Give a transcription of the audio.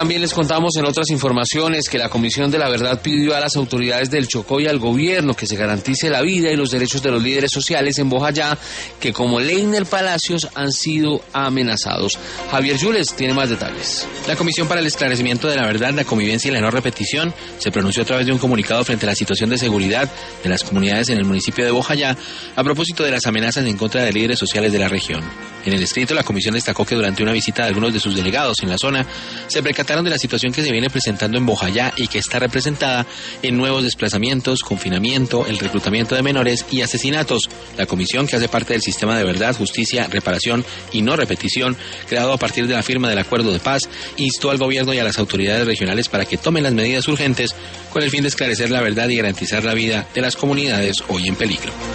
También les contamos en otras informaciones que la Comisión de la Verdad pidió a las autoridades del Chocó y al gobierno que se garantice la vida y los derechos de los líderes sociales en Bojayá, que como Leiner Palacios han sido amenazados. Javier Yules tiene más detalles. La Comisión para el Esclarecimiento de la Verdad, la Convivencia y la No Repetición se pronunció a través de un comunicado frente a la situación de seguridad de las comunidades en el municipio de Bojayá a propósito de las amenazas en contra de líderes sociales de la región. En el escrito, la Comisión destacó que durante una visita de algunos de sus delegados en la zona se percataron de la situación que se viene presentando en Bojayá y que está representada en nuevos desplazamientos, confinamiento, el reclutamiento de menores y asesinatos. La comisión, que hace parte del sistema de verdad, justicia, reparación y no repetición, creado a partir de la firma del acuerdo de paz, instó al gobierno y a las autoridades regionales para que tomen las medidas urgentes con el fin de esclarecer la verdad y garantizar la vida de las comunidades hoy en peligro.